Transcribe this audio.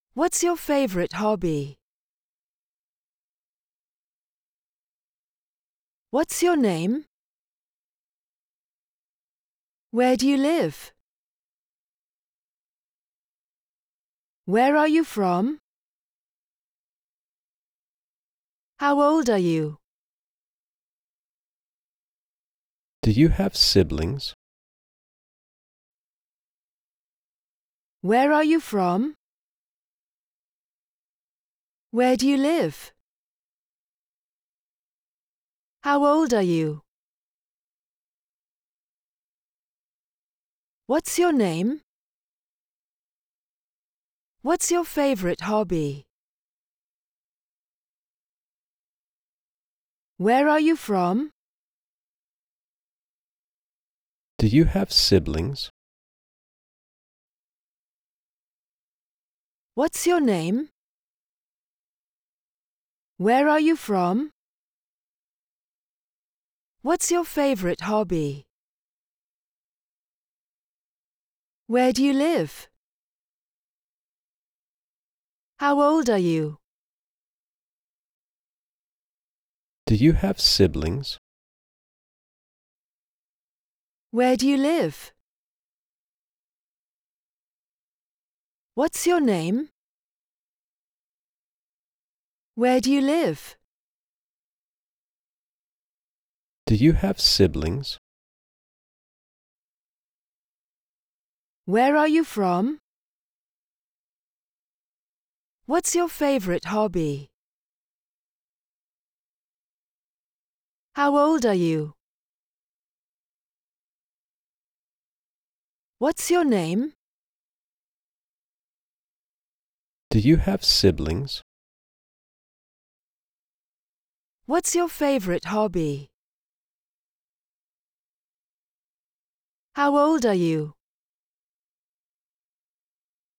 What's your favorite hobby? What's your name? Where do you live? Where are you from? How old are you? Do you have siblings? Where are you from? Where do you live? How old are you? What's your name? What's your favorite hobby? Where are you from? Do you have siblings? What's your name? Where are you from? What's your favorite hobby? Where do you live? How old are you? Do you have siblings? Where do you live? What's your name? Where do you live? Do you have siblings? Where are you from? What's your favorite hobby? How old are you? What's your name? Do you have siblings? What's your favorite hobby? How old are you?